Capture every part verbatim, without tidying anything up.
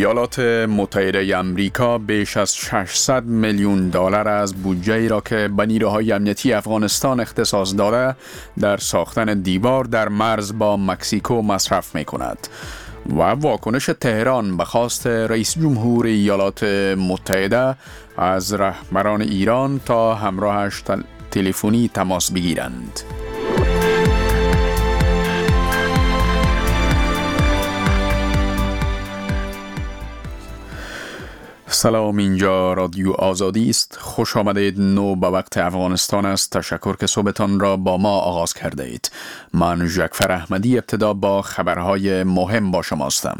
ایالات متحده آمریکا بیش از ششصد میلیون دلار از بودجه‌ای را که به نیروهای امنیتی افغانستان اختصاص داده در ساختن دیوار در مرز با مکزیکو مصرف می‌کند و واکنش تهران به خواست رئیس جمهور ایالات متحده از رهبران ایران تا همراهش تلفنی تماس بگیرند. سلام، اینجا رادیو آزادی است. خوش آمدید. نو به وقت افغانستان است. تشکر که صبحتان را با ما آغاز کرده اید. من جعفر احمدی ابتدا با خبرهای مهم با شما هستم.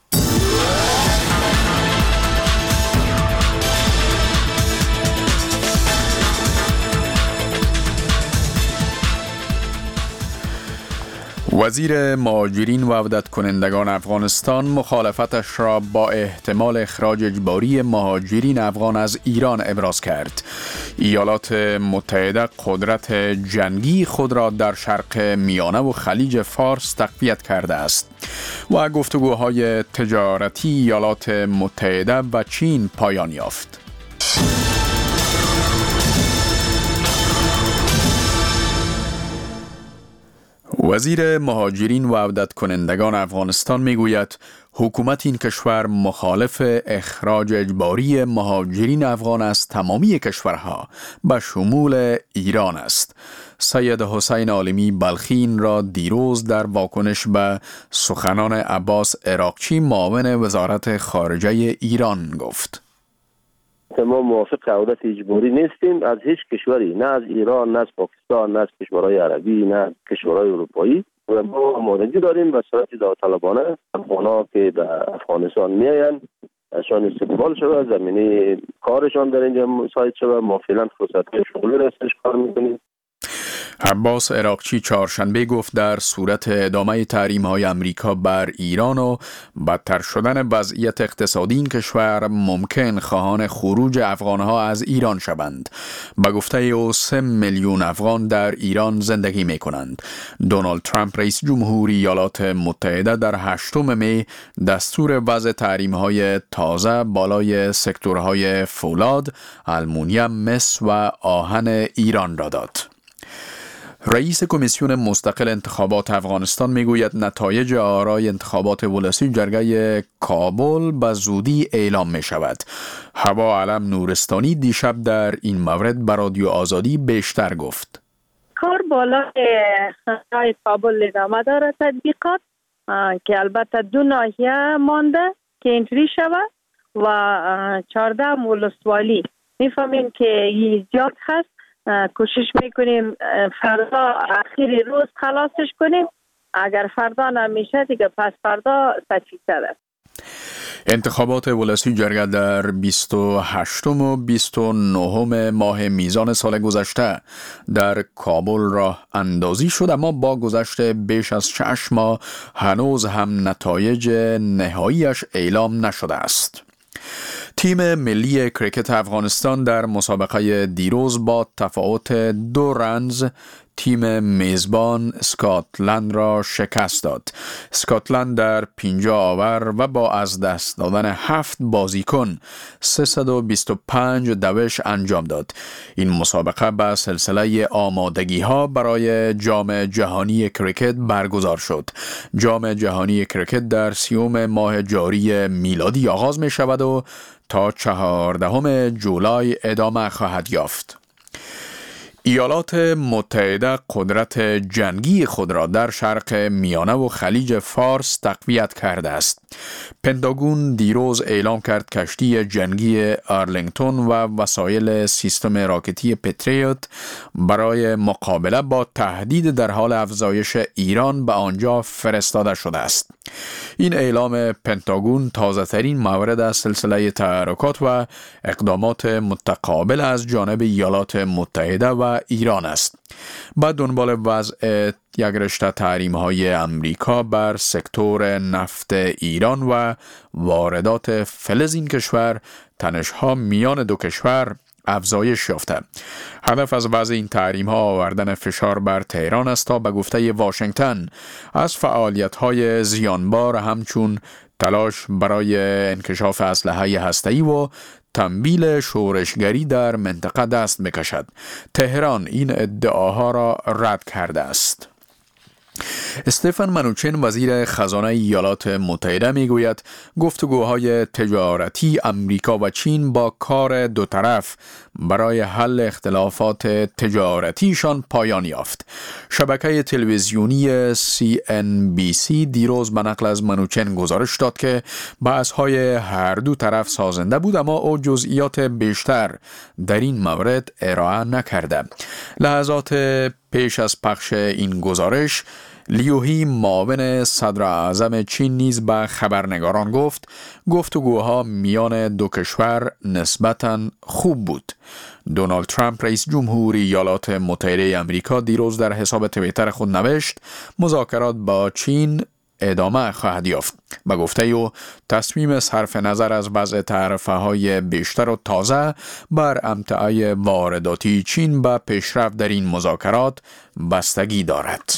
وزیر مهاجرین و عودت کنندگان افغانستان مخالفتش را با احتمال اخراج اجباری مهاجرین افغان از ایران ابراز کرد. ایالات متحده قدرت جنگی خود را در شرق میانه و خلیج فارس تقویت کرده است و گفتگوهای تجارتی ایالات متحده و چین پایان یافت. وزیر مهاجرین و عودت کنندگان افغانستان میگوید حکومت این کشور مخالف اخراج اجباری مهاجرین افغان از تمامی کشورها به شمول ایران است. سید حسین عالمی بلخی را دیروز در واکنش به سخنان عباس عراقچی معاون وزارت خارجه ایران گفت: ما موافق عودت اجباری نیستیم از هیچ کشوری، نه از ایران، نه از پاکستان، نه از کشورهای عربی، نه از کشورهای اروپایی. و ما آمادگی داریم به صورت داوطلبانه افغان‌ها که به افغانستان میآیند ازشان استقبال شود، زمینه کارشان در اینجا مساعد شود. ما فعلا فرصت‌های شغلی را استشکار می‌کنیم. عباس عراقچی چهارشنبه گفت در صورت ادامه تحریم‌های آمریکا بر ایران و بدتر شدن وضعیت اقتصادی این کشور ممکن خواهان خروج افغان‌ها از ایران شوند. به گفته او سه میلیون افغان در ایران زندگی می‌کنند. دونالد ترامپ رئیس جمهور ایالات متحده در هشتم می دستور وضع تحریم‌های تازه بالای سکتورهای فولاد، آلومینیوم، مس و آهن ایران را داد. رئیس کمیسیون مستقل انتخابات افغانستان میگوید نتایج آرای انتخابات ولسی جرگه کابل به زودی اعلام می شود. هوا علم نورستانی دیشب در این مورد به رادیو آزادی بیشتر گفت. کار بالای رای کابل ادامه دارد تطبیقات که البته دو ناحیه مانده که اینطوری شود و چهارده ولسوالی میفهمیم که این زیاد هست. کوشش میکنیم فردا آخر روز خلاصش کنیم. اگر فردا نمیشه دیگه پس فردا تفصیل است. انتخابات ولسی جرگه در بیست و هشتم و بیست و نهم ماه میزان سال گذشته در کابل راه اندازی شد، اما با گذشت بیش از شش ماه هنوز هم نتایج نهاییش اعلام نشده است. تیم ملی کریکت افغانستان در مسابقه دیروز با تفاوت دو رنز تیم میزبان اسکاتلند را شکست داد. اسکاتلند در پنجاه آور و با از دست دادن هفت بازیکن سیصد و بیست و پنج دوش انجام داد. این مسابقه به سلسله آمادگی ها برای جام جهانی کریکت برگزار شد. جام جهانی کریکت در سیوم ماه جاری میلادی آغاز می شود و تا چهاردهم جولای ادامه خواهد یافت. ایالات متحده قدرت جنگی خود را در شرق میانه و خلیج فارس تقویت کرده است. پنتاگون دیروز اعلام کرد کشتی جنگی آرلینگتون و وسایل سیستم راکتی پتریوت برای مقابله با تهدید در حال افزایش ایران به آنجا فرستاده شده است. این اعلام پنتاگون تازه ترین مورد از سلسله تحرکات و اقدامات متقابل از جانب ایالات متحده و ایران است. با دنبال وضع یک رشته تحریم‌های امریکا بر سکتور نفت ایران و واردات فلز این کشور، تنش‌ها میان دو کشور افزایش یافته. هدف از وضع این تحریم ها آوردن فشار بر تهران است تا به گفته واشنگتن از فعالیت های زیانبار همچون تلاش برای انکشاف اسلحه هسته‌ای و تنبیل شورشگری در منطقه دست بکشد. تهران این ادعاها را رد کرده است. استفن منوچن وزیر خزانه ایالات متحده میگوید گفتگوهای تجارتی امریکا و چین با کار دو طرف برای حل اختلافات تجارتیشان پایان یافت. شبکه تلویزیونی سی ان بی سی دیروز به نقل از منوچن گزارش داد که بحث‌های هر دو طرف سازنده بود، اما او جزئیات بیشتر در این مورد ارائه نکرده. لحظات پیش از پخش این گزارش، لیوهی معاون صدر اعظم چین نیز به خبرنگاران گفت گفتگوها میان دو کشور نسبتاً خوب بود. دونالد ترامپ رئیس جمهوری ایالات متحده آمریکا دیروز در حساب توییتر خود نوشت مذاکرات با چین ادامه خواهد یافت. به گفته او تصمیم صرف نظر از وضع تعرفه های بیشتر و تازه بر امتعای وارداتی چین به پیشرفت در این مذاکرات بستگی دارد.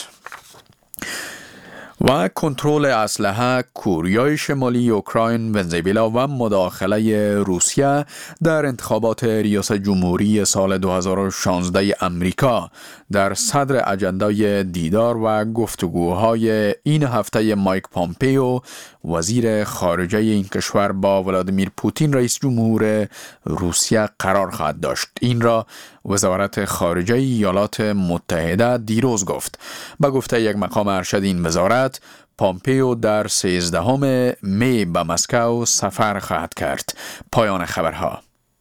و کنترل اسلحه، کوریای شمالی، اوکراین، ونزوئلا و مداخله روسیه در انتخابات ریاست جمهوری سال دو هزار و شانزده امریکا در صدر اجندای دیدار و گفتگوهای این هفته مایک پامپیو وزیر خارجه این کشور با ولادیمیر پوتین رئیس جمهور روسیه قرار خواهد داشت. این را وزارت خارجه ایالات متحده دیروز گفت. به گفته یک مقام ارشد این وزارت، پامپیو در سیزدهم می به مسکو سفر خواهد کرد. پایان خبرها.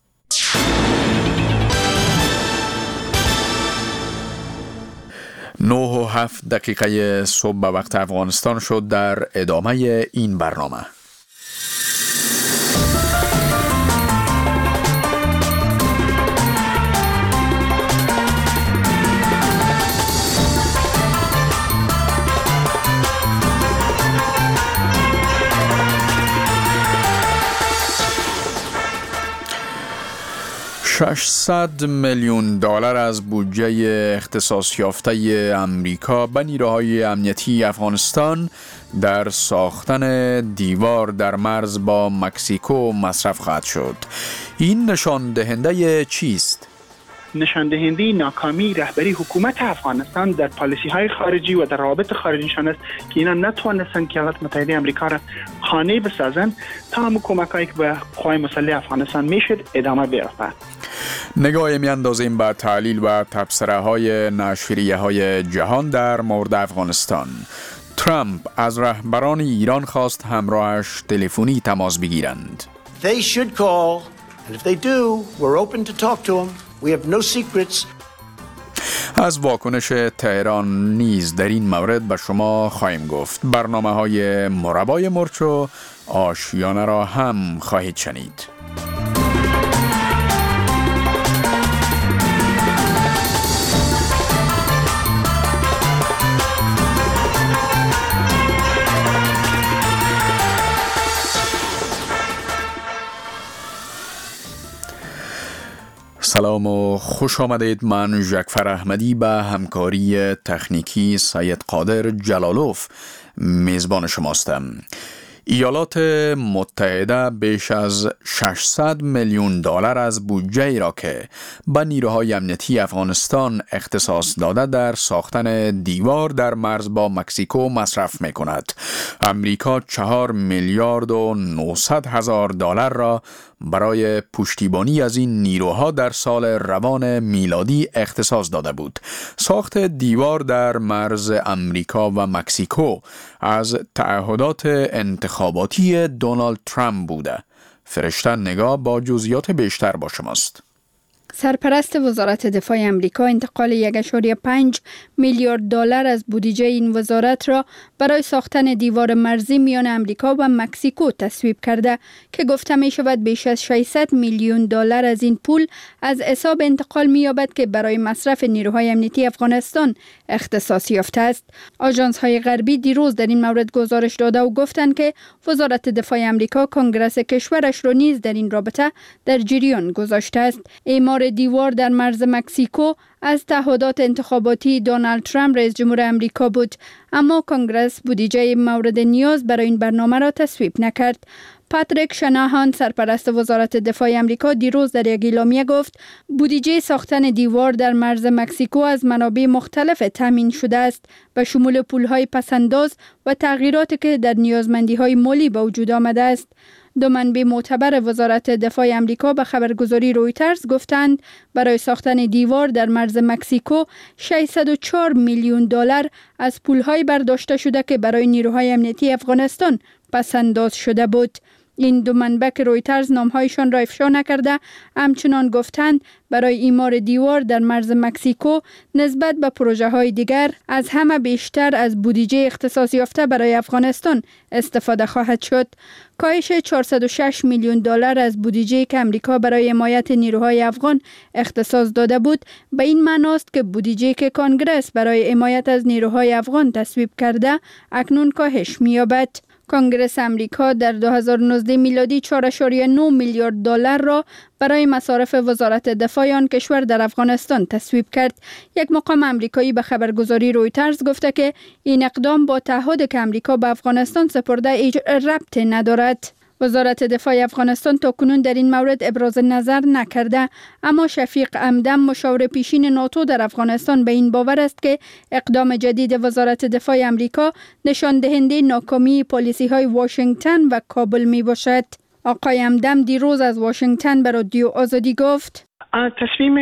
نه و هفت دقیقه صبح به وقت افغانستان شد. در ادامه این برنامه ششصد میلیون دلار از بودجه اختصاص یافته امریکا به نیروهای امنیتی افغانستان در ساختن دیوار در مرز با مکزیکو مصرف خواهد شد. این نشان دهنده چیست؟ نشان دهنده ناکامی رهبری حکومت افغانستان در پالیسی های خارجی و در روابط خارجیشان است که اینا نتوانستند که ایالات متحده آمریکا را خانه بسازند تا هم کمک هایی که به قوای مسلح افغانستان میشد ادامه بیافته. نگاهی میاندازیم به تحلیل و تبصره های نشریه های جهان در مورد افغانستان. ترامپ از رهبران ایران خواست همراهش تلفنی تماس بگیرند. They should call and if they do we're open to talk to them. We have no secrets. از واکنش تهران نیز در این مورد به شما خواهیم گفت. برنامه های مربای مرچ و آشیانه را هم خواهید شنید. سلام و خوش آمدید. من ژکفر احمدی به همکاری تکنیکی سید قادر جلالوف میزبان شماستم. ایالات متحده بیش از ششصد میلیون دلار از بودجه را که به نیروهای امنیتی افغانستان اختصاص داده در ساختن دیوار در مرز با مکزیکو مصرف می کند. امریکا چهار میلیارد و نهصد هزار دلار را برای پشتیبانی از این نیروها در سال روان میلادی اختصاص داده بود. ساخت دیوار در مرز امریکا و مکزیکو از تعهدات انتخاباتی دونالد ترامپ بوده. فرشته نگاه با جزئیات بیشتر با شماست. سرپرست وزارت دفاع امریکا انتقال یک ممیز پنج میلیارد دلار از بودجه این وزارت را برای ساختن دیوار مرزی میان امریکا و مکزیکو تصویب کرده که گفته می شود بیش از ششصد میلیون دلار از این پول از حساب انتقال می یابد که برای مصرف نیروهای امنیتی افغانستان اختصاص یافته است. آژانس های غربی دیروز در این مورد گزارش داده و گفتند که وزارت دفاع امریکا کنگره کشورش را نیز در این رابطه در جریان گذاشته است. اعمار دیوار در مرز مکزیکو از تعهدات انتخاباتی دونالد ترامپ رئیس جمهور امریکا بود، اما کنگره بودجه مورد نیاز برای این برنامه را تصویب نکرد. پاتریک شناهان سرپرست وزارت دفاع امریکا دیروز در یک اعلامیه گفت بودجه ساختن دیوار در مرز مکزیکو از منابع مختلف تامین شده است به شمول پولهای پسنداز و تغییراتی که در نیازمندی‌های مالی به وجود آمده است. دو منبع معتبر وزارت دفاع امریکا به خبرگزاری رویترز گفتند برای ساختن دیوار در مرز مکزیکو ششصد و چهار میلیون دلار از پولهای برداشته شده که برای نیروهای امنیتی افغانستان پسنداز شده بود. این دو منبع که رویترز نامهایشان را افشا نکرده همچنان گفتند برای اعمار دیوار در مرز مکزیکو نسبت به پروژه های دیگر از همه بیشتر از بودجه اختصاص یافته برای افغانستان استفاده خواهد شد. کاهش چهارصد و شش میلیون دلار از بودجه که امریکا برای حمایت نیروهای افغان اختصاص داده بود به این معناست که بودجه که کنگره برای حمایت از نیروهای افغان تصویب کرده اکنون کاهش می‌یابد. کنگره امریکا در دو هزار و نوزده میلادی چهار ممیز نه میلیارد دلار را برای مصارف وزارت دفاع آن کشور در افغانستان تصویب کرد. یک مقام امریکایی به خبرگزاری رویترز گفته که این اقدام با تعهدی که امریکا به افغانستان سپرده هیچ ربطی ندارد. وزارت دفاع افغانستان تاکنون در این مورد ابراز نظر نکرده، اما شفیق همدم مشاور پیشین ناتو در افغانستان به این باور است که اقدام جدید وزارت دفاع امریکا نشان دهنده ناکامی پالیسی های واشنگتن و کابل می باشد. آقای همدم دیروز از واشنگتن به رادیو آزادی گفت تصمیم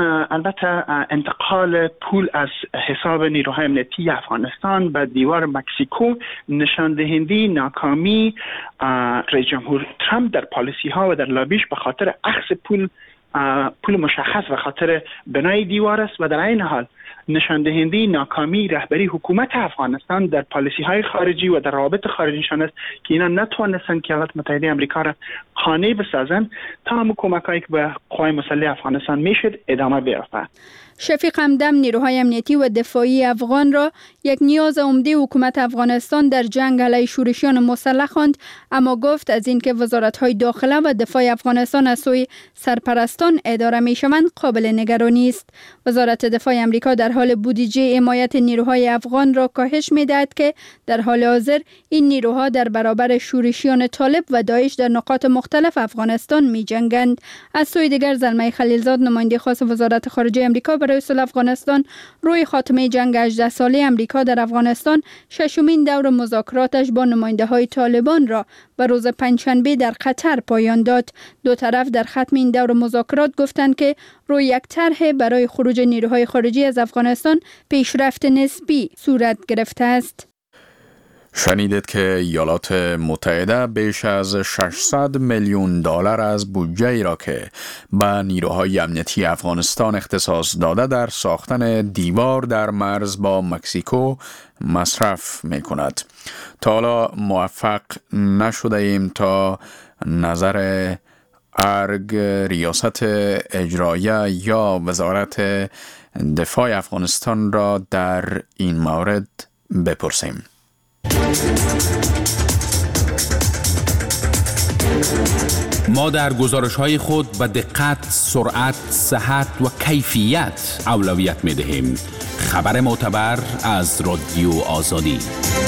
البته انتقال پول از حساب نیروهای امنیتی افغانستان به دیوار مکزیکو نشان دهنده ناکامی رئیس جمهور ترامپ در پالیسی ها و در لابیش به خاطر اخذ پول پول مشخص و خاطر بنای دیوار است و در این حال نشان دهنده ناکامی رهبری حکومت افغانستان در پالیسی های خارجی و در روابط خارجیشان است که اینا نتوانستند که ایالات متحده آمریکا را خانه بسازند تا هم کمکایی که به قوای مسلح افغانستان میشد ادامه بیافته. شفیق همدم نیروهای امنیتی و دفاعی افغان را یک نیاز عمده حکومت افغانستان در جنگ علیه شورشیان مسلح خواند، اما گفت از اینکه وزارت‌های داخله و دفاع افغانستان از سوی سرپرستان اداره می‌شوند قابل نگرانی است. وزارت دفاع آمریکا در حال بودجه حمایت نیروهای افغان را کاهش می‌دهد که در حال حاضر این نیروها در برابر شورشیان طالب و داعش در نقاط مختلف افغانستان می‌جنگند. از سوی دیگر زلمه خلیلزاد نماینده خاص وزارت خارجه آمریکا برای صلح افغانستان روی خاتمه جنگ هجده ساله آمریکا در افغانستان ششمین دور مذاکراتش با نماینده‌های طالبان را به روز پنجشنبه در قطر پایان داد. دو طرف در ختم این دور مذاکرات گفتند که روی یک طرح برای خروج نیروهای خارجی از افغانستان پیشرفت نسبی صورت گرفته است. شنیدید که ایالات متحده بیش از ششصد میلیون دلار از بودجه ای را که به نیروهای امنیتی افغانستان اختصاص داده در ساختن دیوار در مرز با مکزیکو مصرف می کند. تا حالا موفق نشده ایم تا نظر ارگ ریاست اجرایه یا وزارت دفاع افغانستان را در این مورد بپرسیم. ما در گزارش‌های خود به دقت، سرعت، صحت و کیفیت اولویت می‌دهیم. خبر معتبر از رادیو آزادی.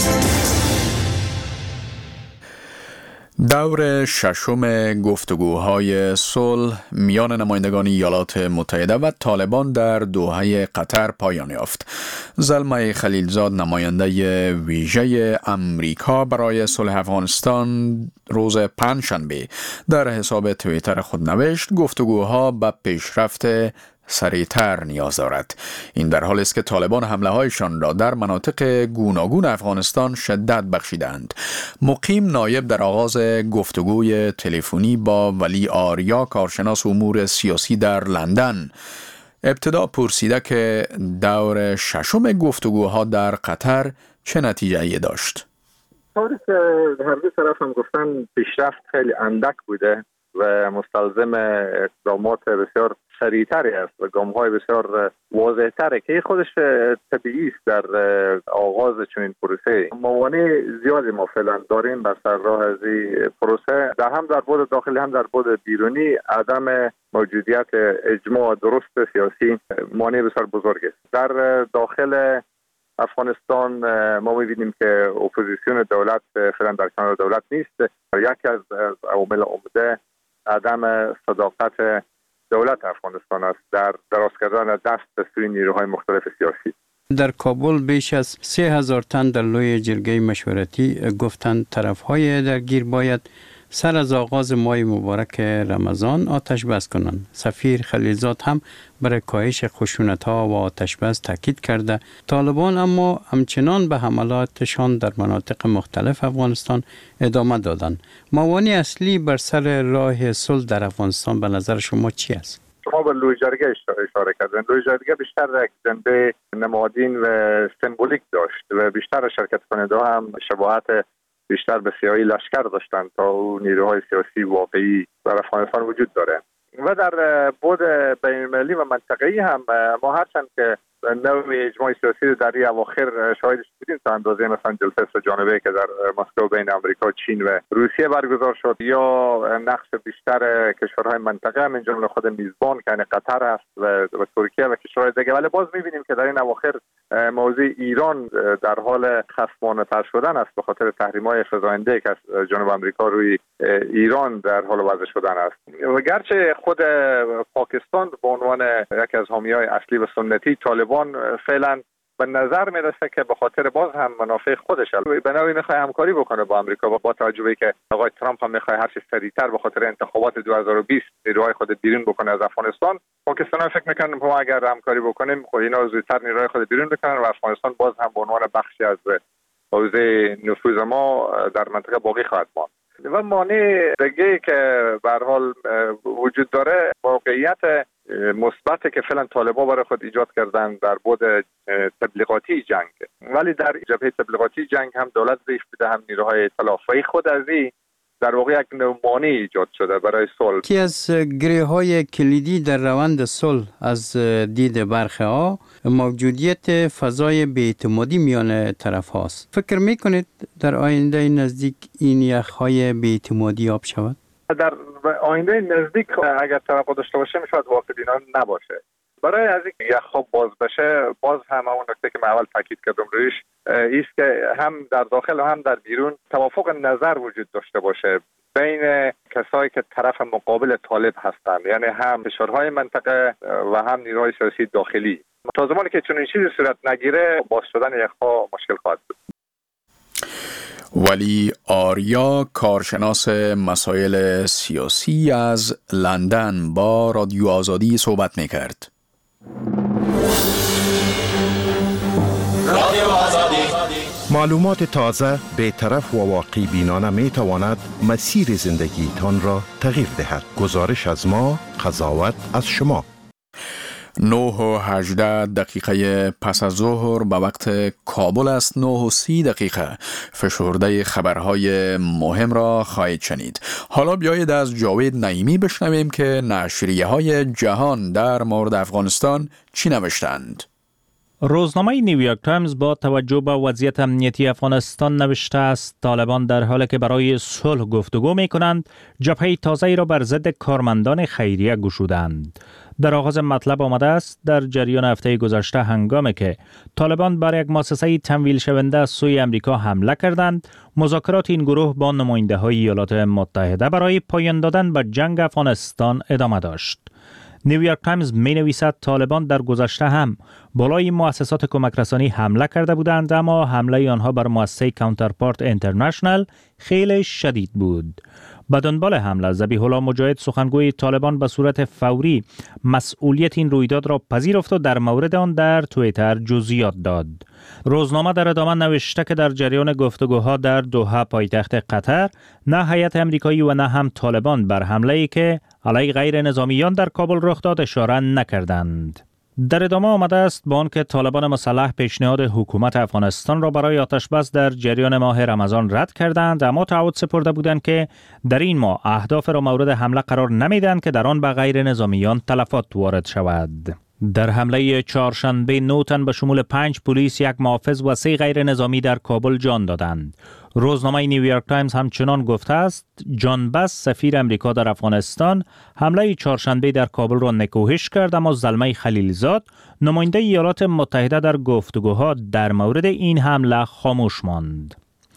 دور ششم گفتگوهای صلح میان نمایندگان ایالات متحده و طالبان در دوحه قطر پایان یافت. زلمه خلیلزاد نماینده ویژه امریکا برای صلح افغانستان روز پنجشنبه در حساب توییتر خود نوشت گفتگوها به پیشرفت سریعتر نیاز دارد. این در حالی است که طالبان حمله هایشان را در مناطق گوناگون افغانستان شدت بخشیدند. مقیم نایب در آغاز گفتگوی تلفنی با ولی آریا، کارشناس امور سیاسی در لندن، ابتدا پرسیده که دور ششم گفتگوها در قطر چه نتیجه‌ای داشت. طوری که هر دو طرف هم گفتن پیشرفت خیلی اندک بوده و مستلزم اقدامات بسیار سریعتری است و گام‌های بسیار واضح‌تره که خودش طبیعی است در آغاز چنین پروسه. موانع زیادی ما فعلا داریم بر سر راه از این پروسه، در هم در بعد داخلی هم در بعد بیرونی. عدم موجودیت اجماع درست سیاسی مانع بسیار بزرگ است. در داخل افغانستان ما می‌بینیم که اپوزیسیون دولت فعلا در کنار دولت نیست. یکی از عوامل عمده عدم صداقت دولت افغانستان است در دراز کردن دست به سوی نیروهای مختلف سیاسی. در کابل بیش از سه هزار تن در لوی جرگه مشورتی گفتند طرف‌های درگیر باید سر از آغاز ماه مبارک رمضان آتش بس کنند. سفیر خلیلزاد هم برای کاهش خشونت‌ها و آتش بس تاکید کرده. طالبان اما همچنان به حملاتشان در مناطق مختلف افغانستان ادامه دادند. موانع اصلی بر سر راه صلح در افغانستان به نظر شما چی است؟ شما به لوی جرگه اشاره کردن. لوی جرگه بیشتر یک جنبه نمادین و سمبولیک داشت و بیشتر شرکت کننده هم شباهت بیشتر به سیاهی لشکر داشتند تا اون نیروهای سیاسی واقعی در افغانستان وجود داره. و در بعد بین‌المللی و منطقه‌ای هم ما هرچند که نوع اجماع سیاسی در این اواخر شاهدش بودیم تا اندازه مثلا جلسه سه جانبه که در مسکو بین آمریکا، چین و روسیه برگزار شد، یا نقش بیشتر کشورهای منطقه من جمله خود میزبان که یعنی قطر است و, و ترکیه و کشورهای دیگه. ولی باز می‌بینیم که در این اواخر موضوع ایران در حال خصمانه‌تر شدن است به خاطر تحریم‌های فزاینده که از جنوب آمریکا روی ایران در حال وضع شدن است. و گرچه خود پاکستان به عنوان یکی از حامی‌های اصلی و سنتی طالبان فعلا به نظر میرسه که به خاطر باز هم منافع خودش به نوعی میخواد همکاری بکنه با آمریکا و با توجه به که آقای ترامپ هم میخواد هر چه سریعتر به خاطر انتخابات دو هزار و بیست نیروهای خود بیرون بکنه از افغانستان. پاکستان فکر میکنه ما اگر همکاری بکنیم خود اینا زودتر نیروهای خود بیرون بکنن و افغانستان باز هم به عنوان بخشی از حوزه نفوذ ما در منطقه باقی خواهد ماند. و مانع دیگه که به هر حال وجود داره واقعیت مثبت که فعلا طالبان برای خود ایجاد کردن در بعد تبلیغاتی جنگ، ولی در جبهه تبلیغاتی جنگ هم دولت ضعیف بوده هم نیروهای ائتلافی. خود از این در واقع یک نوع مانع ایجاد شده برای صلح. یکی از گره‌های کلیدی در روند صلح از دید برخی ها موجودیت فضای بی‌اعتمادی میان طرف هاست. فکر میکنید در آینده نزدیک این یخ‌های بی‌اعتمادی آب شود؟ در آینده نزدیک اگر توقع داشته باشه میشود واقع بینانه نباشه. برای از اینکه یخ‌ها باز بشه باز هم اون نکته که من اول تاکید کردم رویش است که هم در داخل و هم در بیرون توافق نظر وجود داشته باشه بین کسایی که طرف مقابل طالب هستند، یعنی هم فشارهای منطقه و هم نیروهای سیاسی داخلی. تا زمانی که چنین چیزی صورت نگیره باز شدن یخ‌ها مشکل خواهد بود. ولی آریا، کارشناس مسائل سیاسی از لندن، با رادیو آزادی صحبت می‌کرد. رادیو آزادی. معلومات تازه، بی‌طرف و واقعی بینانه می تواند مسیر زندگیتان را تغییر دهد. گزارش از ما، قضاوت از شما. نه و هجده دقیقه پس از ظهر به وقت کابل است. نه و سی دقیقه فشرده خبرهای مهم را خواهید شنید. حالا بیایید از جاوید نعیمی بشنویم که نشریه های جهان در مورد افغانستان چی نوشتند. روزنامه نیویورک تایمز با توجه به وضعیت امنیتی افغانستان نوشته است طالبان در حالی که برای صلح گفتگو می کنند جبهه تازه‌ای را بر ضد کارمندان خیریه گشودند. در آغاز مطلب آمده است در جریان هفته گذشته هنگامی که طالبان بر یک مؤسسه تمویل شونده از سوی امریکا حمله کردند، مذاکرات این گروه با نماینده های ایالات متحده برای پایان دادن به جنگ افغانستان ادامه داشت. نیویورک تایمز می نویسد طالبان در گذشته هم بالای مؤسسات کمک رسانی حمله کرده بودند، اما حمله آنها بر مؤسسه کانترپارت اینترنشنال خیلی شدید بود. به دنبال حمله ذبیح الله مجاهد سخنگوی طالبان به صورت فوری مسئولیت این رویداد را پذیرفت و در مورد آن در توییتر جزئیات داد. روزنامه در ادامه نوشته که در جریان گفتگوها در دوحه پایتخت قطر نه هیئت آمریکایی و نه هم طالبان بر حمله‌ای که علیه غیر نظامیان در کابل رخ داد اشاره نکردند. در ادامه آمده است با آنکه طالبان مسلح پیشنهاد حکومت افغانستان را برای آتش‌بس در جریان ماه رمضان رد کردند، اما تعهد سپرده بودند که در این ماه اهداف را مورد حمله قرار نمیدهند که در آن به غیر نظامیان تلفات وارد شود. در حمله چهارشنبه نه تن به شمول پنج پلیس، یک محافظ و سه غیر نظامی در کابل جان دادند. روزنامه نیویورک تایمز همچنان گفته است جان بس سفیر امریکا در افغانستان حمله چهارشنبه در کابل را نکوهش کرد، اما زلمه خلیلزاد نماینده ایالات متحده در گفتگوها در مورد این حمله خاموش ماند.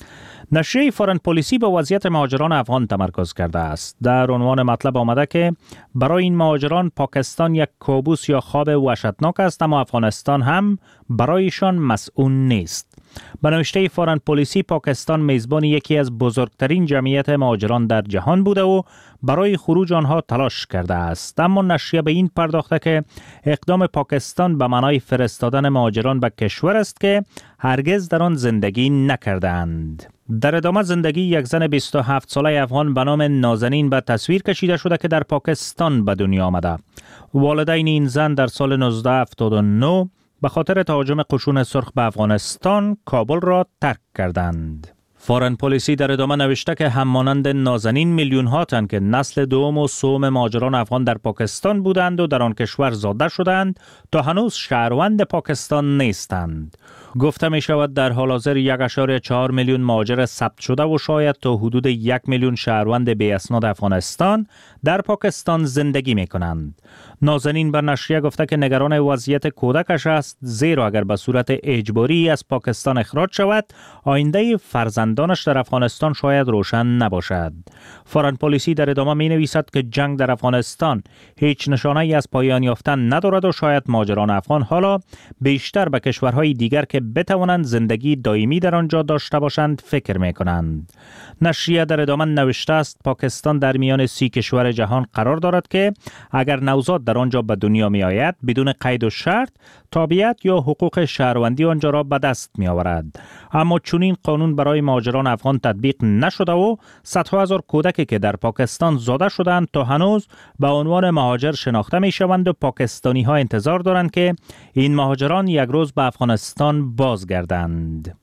نشریه فارن پلیسی به وضعیت مهاجران افغان تمرکز کرده است. در عنوان مطلب آمده که برای این مهاجران پاکستان یک کابوس یا خواب وحشتناک است، اما افغانستان هم برایشان مسئول نیست. به نوشته فارن پلیسی پاکستان میزبان یکی از بزرگترین جمعیت مهاجران در جهان بوده و برای خروج آنها تلاش کرده است، اما نشریه به این پرداخته که اقدام پاکستان به معنای فرستادن مهاجران به کشور است که هرگز در آن زندگی نکردند. در ادامه زندگی یک زن بیست و هفت ساله افغان به نام نازنین به تصویر کشیده شده که در پاکستان به دنیا آمده. والدین این زن در سال نوزده هفتاد و نه به خاطر تهاجم قشون سرخ به افغانستان کابل را ترک کردند. فارن پلیسی در ادامه نوشته که همانند نازنین میلیون ها تن که نسل دوم و سوم مهاجران افغان در پاکستان بودند و در آن کشور زاده شدند تا هنوز شهروند پاکستان نیستند. گفته می شود در حال حاضر یک و چهار میلیون مهاجر ثبت شده و شاید تا حدود یک میلیون شهروند بی اسناد افغانستان در پاکستان زندگی می کنند. نازنین بر نشریه گفته که نگران وضعیت کودکش است، زیرا اگر به صورت اجباری از پاکستان اخراج شود آینده فرزندانش در افغانستان شاید روشن نباشد. فارن پلیسی در ادامه می نویسد که جنگ در افغانستان هیچ نشانه ای از پایان یافتن ندارد و شاید مهاجران افغان حالا بیشتر به کشورهای دیگر که بتوانند زندگی دائمی در آنجا داشته باشند فکر می کنند. نشریه در ادامه نوشته است پاکستان در میان سی کشور جهان قرار دارد که اگر نوزاد در آنجا به دنیا می آید بدون قید و شرط تابعیت یا حقوق شهروندی آنجا را به دست می آورد. اما چون این قانون برای مهاجران افغان تطبیق نشده و صدها هزار کودکی که در پاکستان زاده شدند تا هنوز به عنوان مهاجر شناخته می شوند و پاکستانی ها انتظار دارند که این مهاجران یک روز به افغانستان بازگردند.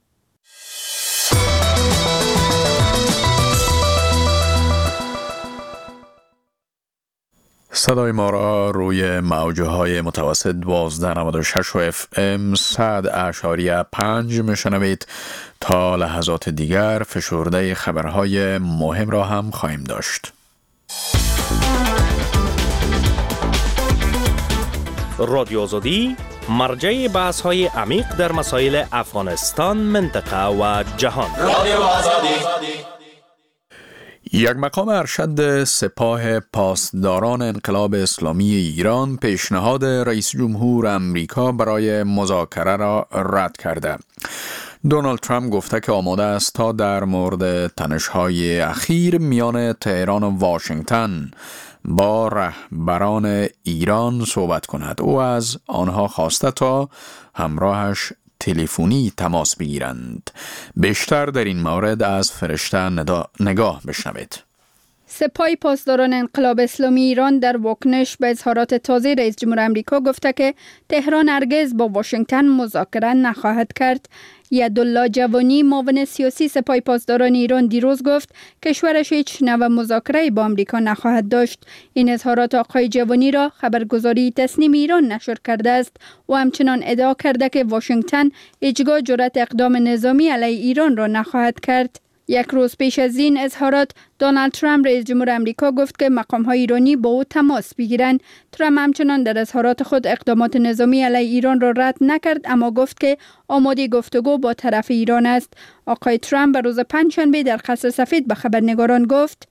صدای ما را روی موجه های متوسط دوازده نود و شش و اف ام صد اشاریه پنج میشنوید. تا لحظات دیگر فشرده خبرهای مهم را هم خواهیم داشت. رادیو آزادی مرجع بحث های عمیق در مسائل افغانستان، منطقه و جهان. رادیو آزادی. یک مقام ارشد سپاه پاسداران انقلاب اسلامی ایران پیشنهاد رئیس جمهور امریکا برای مذاکره را رد کرده. دونالد ترامپ گفته که آماده است تا در مورد تنش‌های اخیر میان تهران و واشنگتن با رهبران ایران صحبت کند. او از آنها خواسته تا همراهش تلفنی تماس بگیرند. بیشتر در این مورد از فرشته نگاه بشنوید. سپاه پاسداران انقلاب اسلامی ایران در واکنش به اظهارات تازه رئیس جمهور آمریکا گفته که تهران هرگز با واشنگتن مذاکره نخواهد کرد. یدالله جوانی معاون سیاسی سپاه پاسداران ایران دیروز گفت کشورش هیچ نوع مذاکره با آمریکا نخواهد داشت. این اظهارات آقای جوانی را خبرگزاری تصنیم ایران نشر کرده است و همچنان ادعا کرده که واشنگتن هیچگاه جرأت اقدام نظامی علیه ایران را نخواهد کرد. یک روز پیش از این اظهارات دونالد ترامپ رئیس جمهور آمریکا گفت که مقام‌های ایرانی با او تماس بگیرند. ترامپ همچنان در اظهارات خود اقدامات نظامی علیه ایران را رد نکرد، اما گفت که آماده گفتگو با طرف ایران است. آقای ترامپ به روز پنجشنبه در قصر سفید به خبرنگاران گفت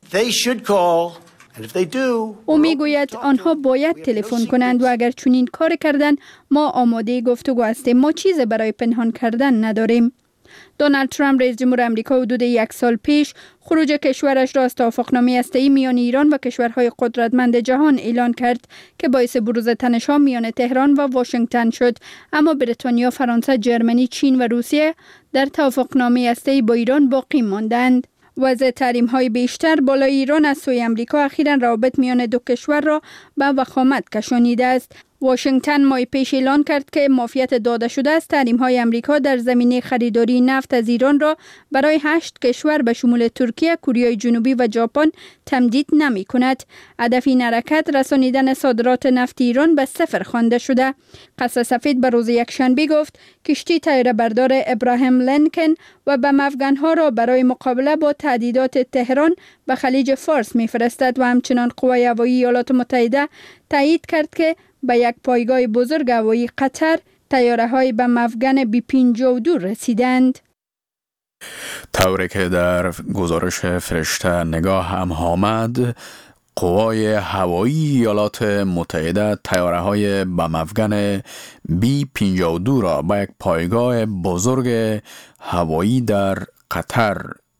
او میگوید آنها باید تلفن کنند و اگر چنین کار کردند ما آماده گفتگو هستیم. ما چیز برای پنهان کردن نداریم. دونالد ترامپ رئیس جمهور آمریکا حدود یک سال پیش خروج کشورش را از توافقنامه هسته‌ای میان ایران و کشورهای قدرتمند جهان اعلان کرد که باعث بروز تنش‌ها میان تهران و واشنگتن شد. اما بریتانیا، فرانسه، جرمنی، چین و روسیه در توافقنامه هسته‌ای با ایران باقی ماندند. وضع تحریم‌های بیشتر بالای ایران از سوی آمریکا اخیراً روابط میان دو کشور را به وخامت کشانیده است. واشنگتن ماه پیش اعلان کرد که معافیت داده شده از تحریم‌های آمریکا در زمینه خریداری نفت از ایران را برای هشت کشور به شمول ترکیه، کره جنوبی و ژاپن تمدید نمی‌کند. هدف این حرکت رسانیدن صادرات نفت ایران به صفر خوانده شده. قصر سفید به روز یکشنبه گفت کشتی طیاره بردار ابراهیم لینکن و بم افغان‌ها را برای مقابله با تهدیدات تهران به خلیج فارس می‌فرستد و همچنان قوای هوایی ایالات متحده تایید کرد که به یک پایگاه بزرگ هوایی قطر طیاره‌های بم افغان بی پنجاه و دو رسیدند. طوری که در گزارش فرشته نگاه هم آمد، قوای هوایی ایالات متحده طیاره‌های بم افغان بی پنجاه و دو را به یک پایگاه بزرگ هوایی در قطر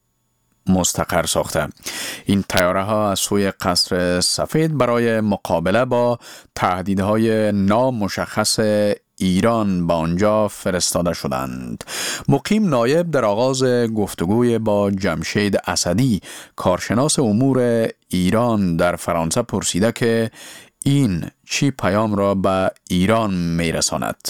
مستقر ساخته. این طیاره ها از سوی قصر سفید برای مقابله با تهدیدهای نامشخص ایران به آنجا فرستاده شدند. مقیم نایب در آغاز گفتگوی با جمشید اسدی، کارشناس امور ایران در فرانسه، پرسیده که این چی پیام را به ایران میرساند؟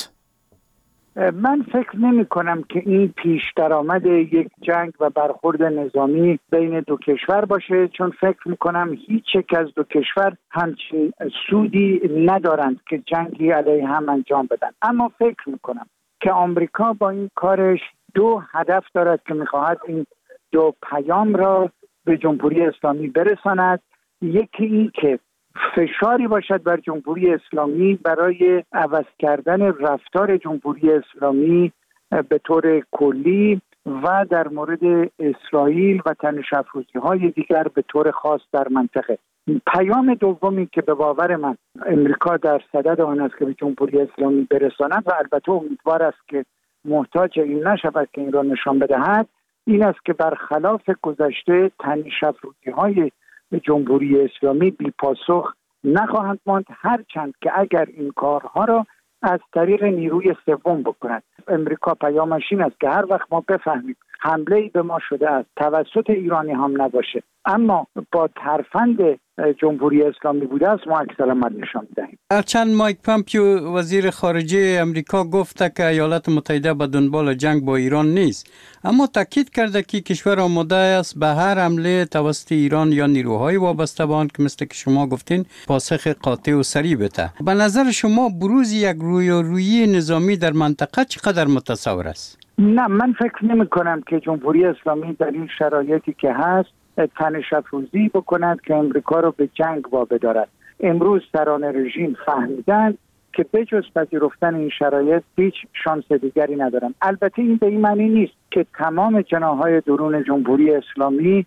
من فکر نمی کنم که این پیش درآمد یک جنگ و برخورد نظامی بین دو کشور باشه، چون فکر می کنم هیچ یک از دو کشور همچین سودی ندارند که جنگی علیه هم انجام بدن. اما فکر می کنم که آمریکا با این کارش دو هدف دارد که می خواهد این دو پیام را به جمهوری اسلامی برساند. یکی این که فشاری باشد بر جمهوری اسلامی برای عوض کردن رفتار جمهوری اسلامی به طور کلی و در مورد اسرائیل و تنش افروزی‌های دیگر به طور خاص در منطقه. پیام دومی که به باور من امریکا در صدد آن است که به جمهوری اسلامی برساند و البته امیدوار است که محتاج این نشود که این را نشان بدهد، این است که برخلاف گذشته تنش افروزی‌های جمهوری اسلامی بی پاسخ نخواهند ماند، هرچند که اگر این کارها را از طریق نیروی سوم بکند. امریکا پیامش این است که هر وقت ما بفهمیم حمله‌ای به ما شده است توسط ایرانی هم نباشه اما با ترفند جمهوری اسلامی بوده است، ما عکس العمل نشان می‌دهیم. هرچند مایک پامپیو وزیر خارجه امریکا گفته که ایالات متحده به دنبال جنگ با ایران نیست، اما تاکید کرده که کشور آماده است به هر حمله توسط ایران یا نیروهای وابسته به آن که مثل که شما گفتین پاسخ قاطع و سریع بده. به نظر شما بروز یک رویارویی نظامی در منطقه چقدر متصور است؟ نه، من فکر نمی کنم که جمهوری اسلامی در این شرایطی که هست تنش افروزی بکند که امریکا رو به جنگ وابدارد. امروز سران رژیم فهمیدند که بجز پذیرفتن این شرایط هیچ شانس دیگری ندارند. البته این به این معنی نیست که تمام جناح‌های درون جمهوری اسلامی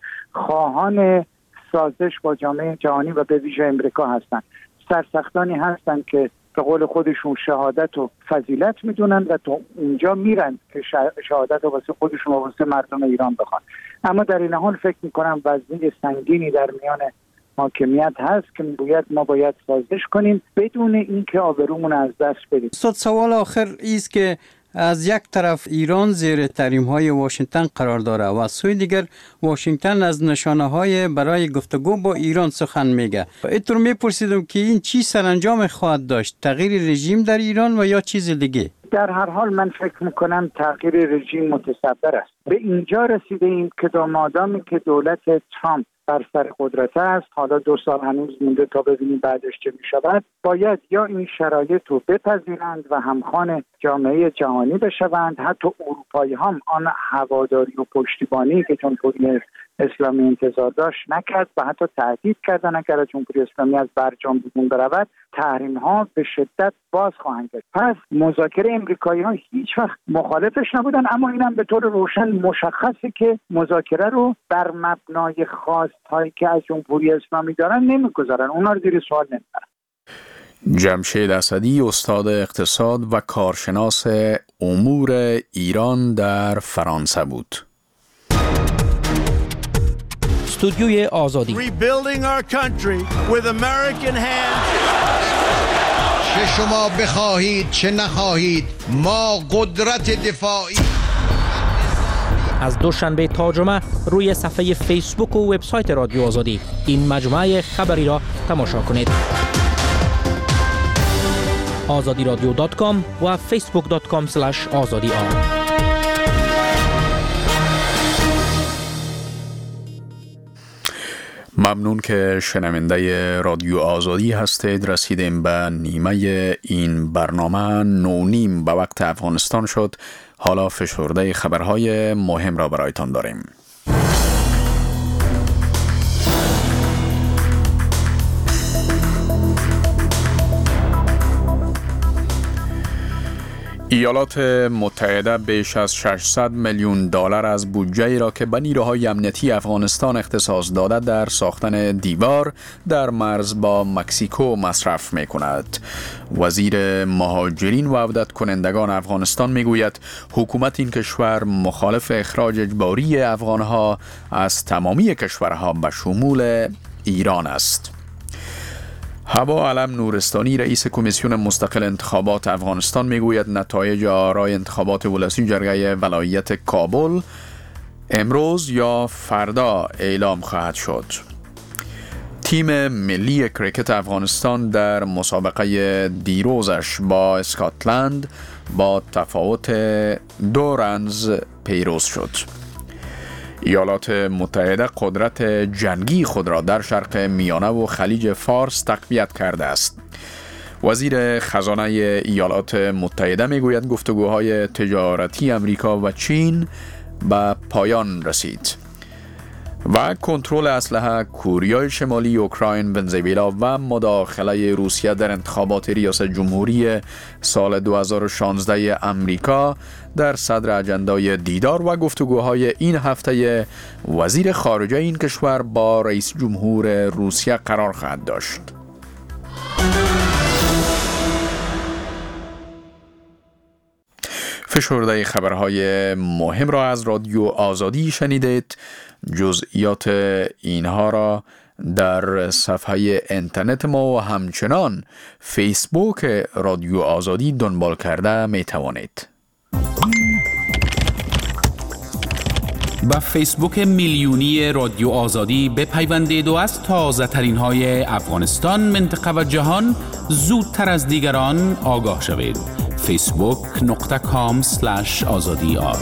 خواهان سازش با جامعه جهانی و به ویژه امریکا هستند. سرسختانی هستند که به قول خودشون شهادت و فضیلت میدونن و تو اونجا میرن که شهادت رو واسه خودشون و واسه مردم ایران بخوان. اما در این حال فکر میکنم وزنه سنگینی در میان حاکمیت هست که میگوید ما باید سازش کنیم بدون اینکه آبرومون از دست بدیم. استاد، سوال آخر است که از یک طرف ایران زیر تحریم‌های واشنگتن قرار داره و از سوی دیگر واشنگتن از نشانه‌های برای گفتگو با ایران سخن میگه. اینطور میپرسیدم که این چی سرانجام خواهد داشت؟ تغییر رژیم در ایران و یا چیز دیگه؟ در هر حال من فکر میکنم تغییر رژیم متصور است. به اینجا رسیده ایم که دامادامی که دولت ترامپ بر سر قدرت است، حالا دو سال هنوز مونده تا ببینیم بعدش چه میشود، باید یا این شرایط رو بپذیرند و همخوان جامعه جهانی بشوند، حتی اروپایی هم آن هواداری و پشتیبانی که جمهوری اسلامی انتظار داشت نکرد و حتی تهدید کردن اگر جمهوری اسلامی از برجام بیرون برود تحریم ها به شدت باز خواهند کرد. پس مذاکره امریکایی ها هیچ وقت مخالفش نبودن، اما اینم به طور روشن مشخصه که مذاکره رو بر مبنای خواست‌هایی که از جمهوری اسلامی دارن نمیگذارن، اونا رو زیر سوال نمیبرن. جمشید اسدی، استاد اقتصاد و کارشناس امور ایران در فرانسه بود. استودیوی آزادی. Rebuilding our country with American hands. چه شما بخواهید چه نخواهید ما قدرت دفاعی. از دوشنبه تا جمعه روی صفحه فیسبوک و وبسایت رادیو آزادی این مجموعه خبری را تماشا کنید. آزادی رادیو دات کام و فیسبوک دات کام اسلش آزادی آر. ممنون که شنونده رادیو آزادی هستید. رسیدیم به نیمه این برنامه. نونیم به وقت افغانستان شد. حالا فشرده خبرهای مهم را برایتان داریم. ایالات متحده بیش از ششصد میلیون دلار از بودجه‌ای را که به نیروهای امنیتی افغانستان اختصاص داده در ساختن دیوار در مرز با مکزیکو مصرف می‌کند. وزیر مهاجرین و عودت کنندگان افغانستان می‌گوید حکومت این کشور مخالف اخراج اجباری افغان‌ها از تمامی کشورها به شمول ایران است. هوا علم نورستانی رئیس کمیسیون مستقل انتخابات افغانستان میگوید نتایج آرای انتخابات ولسی جرگه ولایت کابل امروز یا فردا اعلام خواهد شد. تیم ملی کریکت افغانستان در مسابقه دیروزش با اسکاتلند با تفاوت دو رنز پیروز شد. ایالات متحده قدرت جنگی خود را در شرق میانه و خلیج فارس تقویت کرده است. وزیر خزانه ایالات متحده میگوید گفتگوهای تجارتی امریکا و چین به پایان رسید و کنترل اسلحه کوریای شمالی، اوکراین، ونزوئلا و مداخله روسیه در انتخابات ریاست جمهوری سال دو هزار و شانزده امریکا در صدر اجندای دیدار و گفتگوهای این هفته وزیر خارجه این کشور با رئیس جمهور روسیه قرار خواهد داشت. فشرده خبرهای مهم را از رادیو آزادی شنیدید. جزئیات اینها را در صفحه اینترنت ما و همچنان فیسبوک رادیو آزادی دنبال کرده می توانید. با فیسبوک میلیونی رادیو آزادی بپیوندید و از تازه ترین های افغانستان، منطقه و جهان زودتر از دیگران آگاه شوید. فیسبوک نقطه کام سلش آزادی آر.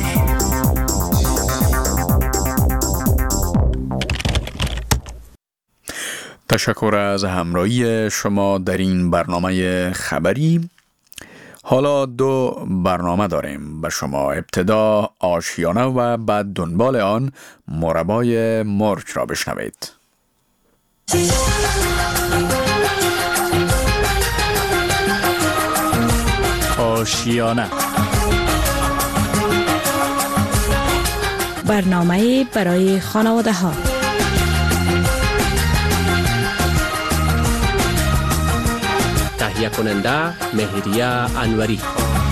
تشکر از همراهی شما در این برنامه خبری. حالا دو برنامه داریم به شما. ابتدا آشیانه و بعد دنبال آن مربای مرغ را بشنوید. آشیانه، برنامه برای خانواده ها. تهیه کننده مهریه انوری.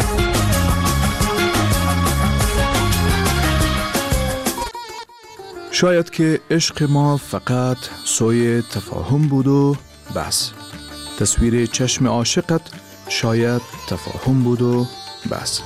شاید که عشق ما فقط سوی تفاهم بود و بس. تصویر چشم عاشقت شاید تفاهم بود و بس.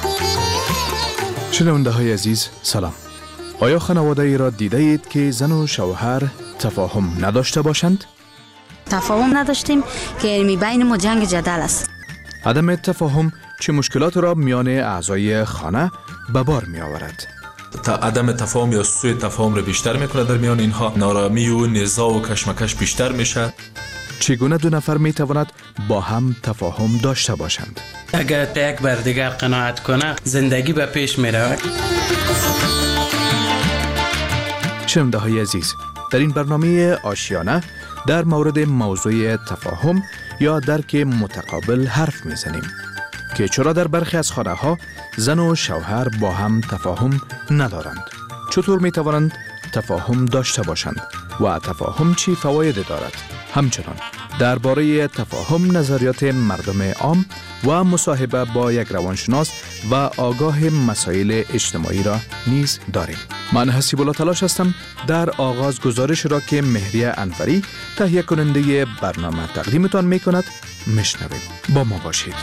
شنونده های عزیز سلام. آیا خانواده ای را دیده اید که زن و شوهر تفاهم نداشته باشند؟ تفاهم نداشتیم که علمی بین ما جنگ جدل است. عدم تفاهم چه مشکلات را میان اعضای خانه به بار می آورد؟ تا عدم تفاهم یا سوء تفاهم را بیشتر میکنه. در میان اینها نارامی و نزاع و کشمکش بیشتر میشه. چگونه دو نفر می تواند با هم تفاهم داشته باشند؟ اگر یک بر دیگر قناعت کنه زندگی به پیش می رود. شنونده های عزیز، در این برنامه آشیانه در مورد موضوع تفاهم یا درک متقابل حرف میزنیم که چرا در برخی از خانه ها زن و شوهر با هم تفاهم ندارند، چطور می توانند تفاهم داشته باشند و تفاهم چی فواید دارد. همچنان درباره تفاهم نظریات مردم عام و مصاحبه با یک روانشناس و آگاه مسائل اجتماعی را نیز داریم. من حسیب الله تلاش هستم. در آغاز گزارش را که مهریه انوری تهیه کننده برنامه تقدیمتان می کند میشنویم. با ما باشید.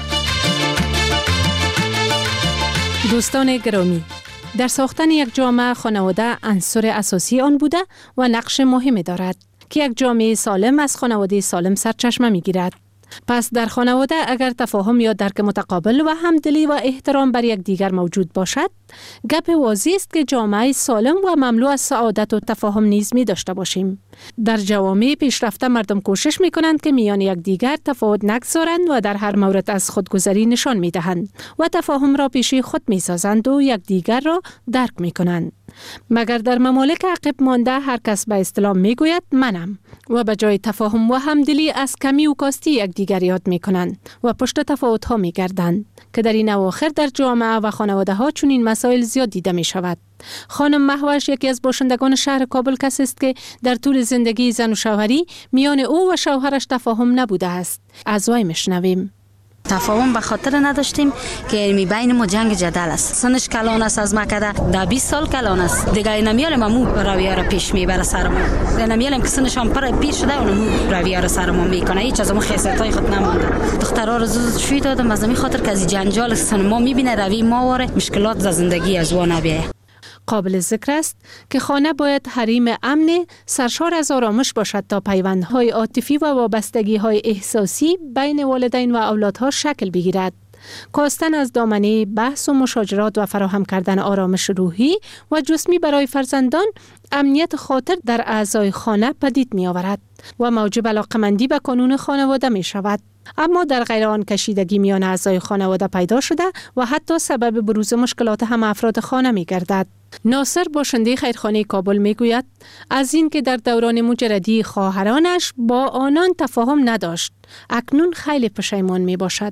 دوستان گرامی، در ساختن یک جامعه خانواده عنصر اساسی آن بوده و نقش مهمی دارد که یک جامعه سالم از خانواده سالم سرچشمه می گیرد. پس در خانواده اگر تفاهم یا درک متقابل و همدلی و احترام بر یک دیگر موجود باشد، گپ واضح است که جامعه سالم و مملو از سعادت و تفاهم نیز می داشته باشیم. در جوامع پیشرفته مردم کوشش می کنند که میان یک دیگر تفاوت نگذارند و در هر مورد از خودگذری نشان می دهند و تفاهم را پیش خود می سازند و یک دیگر را درک می کنند. مگر در ممالک عقب مانده هر کس به اصطلاح می گوید منم و به جای تفاهم و همدلی از کمی و کاستی یک دیگر یاد می کنند و پشت تفاوت ها می گردند که در این اواخر در جامعه و خانواده ها چون این مسائل زیاد دیده می شود. خانم مهوش یکی از باشندگان شهر کابل کسی است که در طول زندگی زن و شوهری میان او و شوهرش تفاهم نبوده است. از وی میشنویم. تفاهم به خاطر نداشتیم که می بین ما جنگ جدل است. سنش کلان است از مکده ده بیست سال کلان است دیگه. نمیاریم امو رویه را پیش میبره سر ما. نمیاریم که سنش هم پر پیر شده اونمو رویه را سر ما میکنه. هیچ از اون خاصیتای خود نمونده. دخترها رو زود شوی دادم از همین خاطر که از جنجال سن ما میبینه روی ما واره مشکلات ز زندگی از وا نبیه. قابل ذکر است که خانه باید حریم امن سرشار از آرامش باشد تا پیوندهای عاطفی و وابستگی‌های احساسی بین والدین و اولادها شکل بگیرد. کاستن از دامنه بحث و مشاجرات و فراهم کردن آرامش روحی و جسمی برای فرزندان امنیت خاطر در اعضای خانه پدید می آورد و موجب علاقمندی به قانون خانواده می شود. اما در غیر آن کشیدگی میان اعضای خانواده پیدا شده و حتی سبب بروز مشکلات هم افراد خانه می گردد. ناصر باشنده خیرخانه کابل می گوید از این که در دوران مجردی خواهرانش با آنان تفاهم نداشت، اکنون خیلی پشیمان می باشد.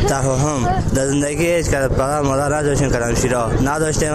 تفاهم در زندگی هیچ که پدر مادر نداشتیم کلم شیرا نداشتیم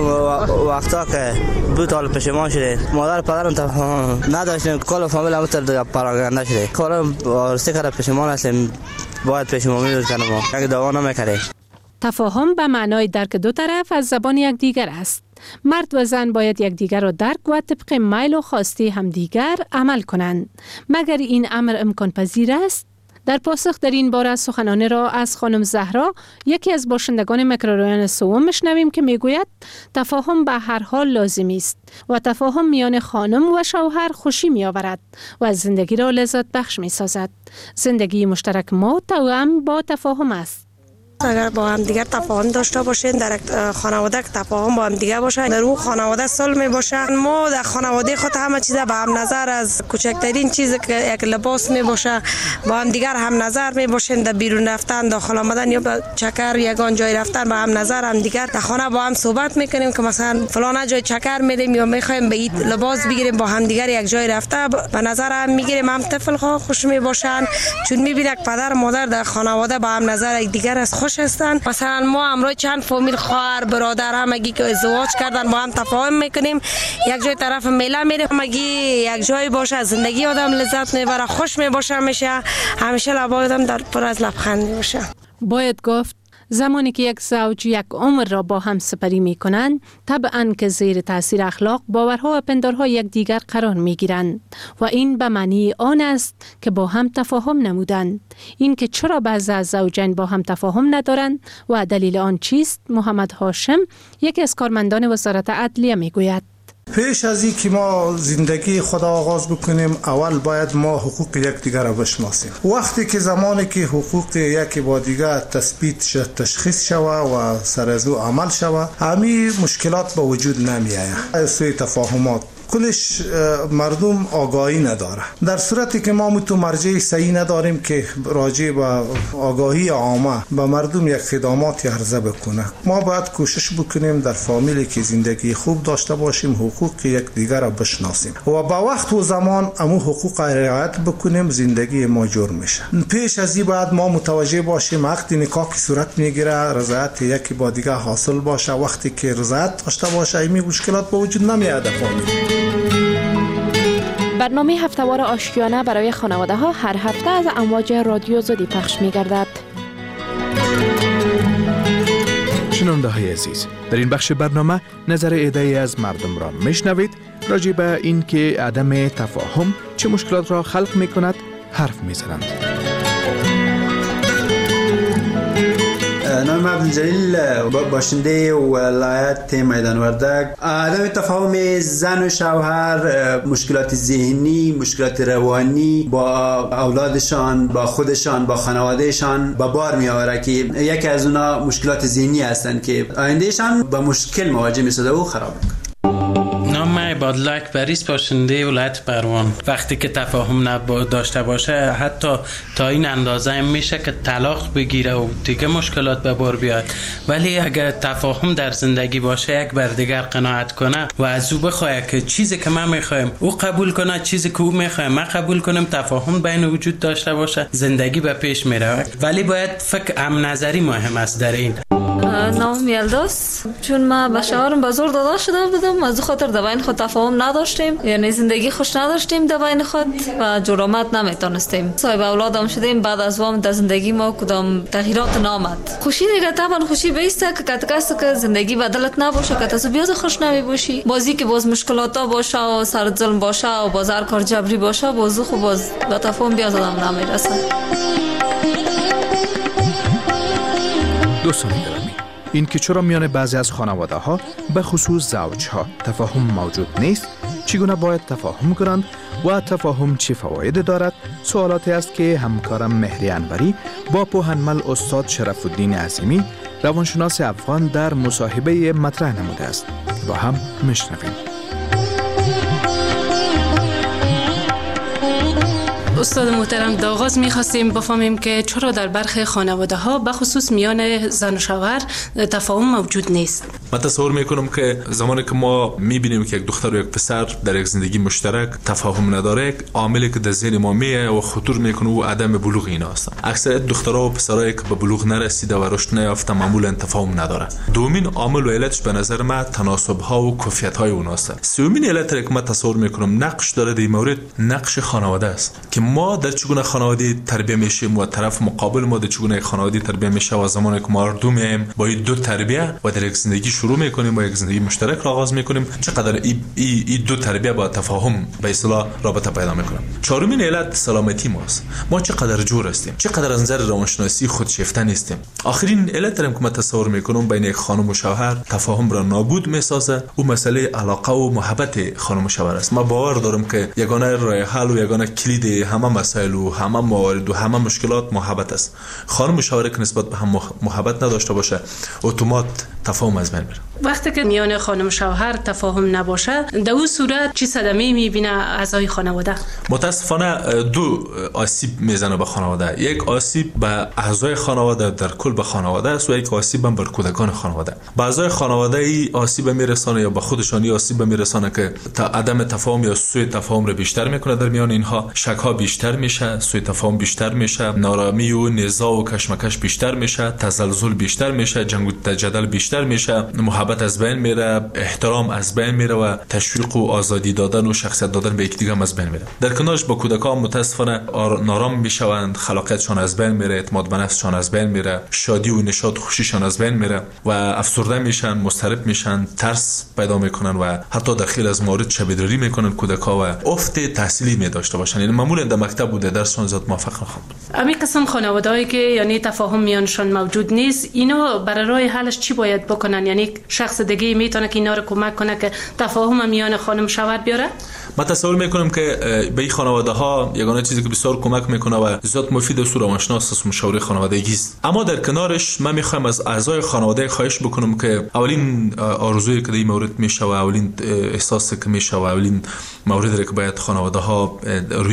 وقتا که دو تا پشیمان شده مادر پدرم تفاهم نداشتیم کل فامیل هم تر پراگنده شده کارم وارسته کرده پشیمان هستیم باید پشیمانی رو کنم اگه دعوا نمیکنه. تفاهم به معنای درک دو طرف از زبان یک دیگر است. مرد و زن باید یک دیگر را درک و طبق میل و خواسته همدیگر عمل کنند. مگر این امر امکان پذیر است؟ در پاسخ در این باره سخنان را از خانم زهرا یکی از باشندگان میکرورایون سوم میشنویم که میگوید تفاهم به هر حال لازمی است و تفاهم میان خانم و شوهر خوشی میآورد و زندگی را لذت بخش میسازد. زندگی مشترک ما توأم با تفاهم است. اگر با هم دیگر تفاهم داشته باشین در خانواده تفاهم با هم دیگر باشه در اون خانواده صلح می باشه. ما در خانواده خود همه چیز به هم نظر از کوچکترین چیز که یک لباس می باشه با هم دیگر هم نظر می باشین. در بیرون رفتن داخل آمدن یا به چکر یگان جای رفتن با هم نظر هم دیگر. در خانه با هم صحبت میکنیم که مثلا فلان جای چکر میریم یا میخوایم به این لباس بگیریم با هم دیگر یک جای رفته به نظر هم میگیریم. هم طفل ها خوش می باشن چون میبینن پدر مادر در خانواده با هم نظر یک دیگر از خوش هستن. مثلا ما امروز چند فامیل خواهر برادر همگی که ازدواج کردن با هم تفاهم میکنیم یک جای طرف میله میریم همگی یک جای باشه زندگی آدم لذت میبره خوش میباشه میشه همیشه لبای آدم در پر از لبخند میباشه. باید گفت زمانی که یک زوج یک عمر را با هم سپری می کنند طبعاً که زیر تاثیر اخلاق باورها و پندارها یک دیگر قرار می گیرند و این به معنی آن است که با هم تفاهم نمودند. این که چرا بعضی از زوجین با هم تفاهم ندارند و دلیل آن چیست؟ محمد هاشم یکی از کارمندان وزارت عدلیه می گوید. پیش از این که ما زندگی خود آغاز بکنیم اول باید ما حقوق یکدیگر را بشناسیم. وقتی که زمانی که حقوق یکی با دیگر تثبیت شد تشخیص شود و سر از او عمل شود همین مشکلات به وجود نمی آید. سوی تفاهمات کلش مردم آگاهی نداره. در صورتی که ما متو مرجع صحیح نداریم که راجع به آگاهی عامه به مردم یک خدمات عرضه بکنه. ما باید کوشش بکنیم در فامیلی که زندگی خوب داشته باشیم حقوق یک دیگر را بشناسیم و با وقت و زمان امو حقوق رعایت بکنیم زندگی ما جور میشه. پیش از این بعد ما متوجه باشیم وقتی نکاح کی صورت میگیره رضایت یکی با دیگر حاصل باشه. وقتی که رضایت داشته باشه این مشکلات به وجود نمیاد فامیل. بر برنامه هفتهوار آشیانه برای خانواده ها هر هفته از امواج رادیو آزادی پخش می گردد. شنونده های عزیز، در این بخش برنامه نظر عده‌ای از مردم را میشنوید راجع به این که عدم تفاهم چه مشکلات را خلق می کند حرف می زنند. نام عبدالجلیل، باشنده ولایت میدان وردک. عدم تفاهم زن و شوهر مشکلات ذهنی، مشکلات روانی با اولادشان، با خودشان، با خانوادهشان با بار می آوره که یکی از اونا مشکلات ذهنی هستند که آیندهشان با مشکل مواجه می شده و خراب میکنه. نام عبادالله اکبریست، باشنده ولایت پروان. وقتی که تفاهم نب داشته باشه حتی تا این اندازه میشه که طلاق بگیره و دیگه مشکلات به بار بیاد، ولی اگر تفاهم در زندگی باشه یک بر دیگر قناعت کنه و از او بخواه که چیزی که من میخوایم او قبول کنه، چیزی که او میخواه من قبول کنم، تفاهم بین وجود داشته باشه، زندگی به پیش میره. ولی باید فکر هم نظری مهم است در این. نام یلداست. چون ما به شوهرم به زور داده شده بودم، از خاطر در بین خود تفاهم نداشتیم، یعنی زندگی خوش نداشتیم در بین خود و جرامت نمیتونستیم. صاحب اولادم شدیم، بعد از وام در زندگی ما کدام تغییرات نامد. خوشی دیگه طبعا خوشی بیسته که کاتکاست که زندگی بدلت نباشه، که تو بیاد خوش نمی باشی، بازی که باز مشکلات باشه و سر ظلم باشه و بازار کار جبری باشه، باز خو باز به تفاهم بیاد آدم نمیرسه. دوستان گرامی، این که چرا میان بعضی از خانواده ها به خصوص زوج ها تفاهم موجود نیست، چگونه باید تفاهم کنند و تفاهم چه فواید دارد، سوالاتی است که همکارم مهری انوری با پوهنمل استاد شرف الدین عظیمی روانشناس افغان در مصاحبه مطرح نموده است. با هم میشنویم. استاد محترم، در آغاز می‌خواستیم بفهمیم که چرا در برخی خانواده ها به خصوص میان زن و شوهر تفاهم موجود نیست. من تصور میکنم که زمانی که ما میبینیم که یک دختر و یک پسر در یک زندگی مشترک تفاهم نداره، یک عاملی که در ذهن ما میه و خطور میکنه و عدم بلوغ اینا هستن. اکثریت دخترها و پسرایی که به بلوغ نرسیده و رشد نیافته معمولا تفاهم نداره. دومین عامل و علتش به نظر من تناسب ها و کیفیت های اونها است. سومین علت که من تصور میکنم نقش داره در این مورد، نقش خانواده است که ما در چگونه خانواده تربیت میشیم و طرف مقابل ما در چگونه خانواده تربیت میشه و زمانی که ما دو میایم با این دو تربیت و در یک زندگی شروع میکنیم و یک زندگی مشترک را آغاز میکنیم، چقدر این ای, ای دو تربیت با تفاهم به اصطلاح رابطه پیدا میکنه. چهارمین علت سلامتی ماست. ما چقدر جور هستیم، چقدر از نظر روانشناسی خودشیفته نیستیم. آخرین علت هم که من تصور میکنم بین یک خانم و شوهر تفاهم را نابود میسازه و مسئله علاقه و محبت خانم و شوهر است. ما باور دارم که یگانه راه حل و یگانه کلید همه مسائل و همه موارد و همه مشکلات محبت است. خانم و شوهر که نسبت به هم محبت نداشته باشه اتومات تفاهم از بین میره. وقتی که میان خانم و شوهر تفاهم نباشه، در اون صورت چی صدمه‌ای میبینه اعضای خانواده؟ متاسفانه دو آسیب میزنه به خانواده. یک آسیب به اعضای خانواده در کل به خانواده است و یک آسیب هم بر کودکان خانواده. به اعضای خانواده ای آسیب میرسانه یا به خودشانی آسیب میرسانه که تا عدم تفاهم یا سوء تفاهم رو بیشتر میکنه در میان اینها، شک ها بیشتر میشه، سوء تفاهم بیشتر میشه، نارامی و نزاع و کشمکش بیشتر میشه، تزلزل بیشتر میشه، جنگ و جدل بیشتر میشه، محبت از بین میره، احترام از بین میره و تشویق و آزادی دادن و شخصیت دادن به یکدیگر هم از بین میره. در کنارش با کودکان متاسفانه نارام میشوند، خلاقیتشان از بین میره، اعتماد به نفسشان از بین میره، شادی و نشاط خوشیشان از بین میره و افسرده میشن، مضطرب میشن، ترس پیدا میکنن و حتی داخل از موارد شبیه‌داری میکنن کودکا و افت تحصیلی می داشته باشن. یعنی معمولا در مکتب بوده درسشون زیاد موفق نخواند. امی قسم خانواده‌ای که یعنی تفاهم میانشان موجود نیست، اینا برای راه حلش چی باید بکنن؟ یعنی شخص دیگه میتونه که اینا رو کمک کنه که تفاهم میان خانم شوهر بیاره؟ من تصور میکنم که به این خانواده ها یگانه چیزی که بسیار کمک میکنه و زیاد مفید است روانشناس مشاوره خانوادگی است. اما در کنارش من میخوام از اعضای خانواده خواهش بکنم که اولین آرزویی که در این مورد میشه و اولین احساسی که میشه و اولین موردی که باید خانواده ها رویش فکر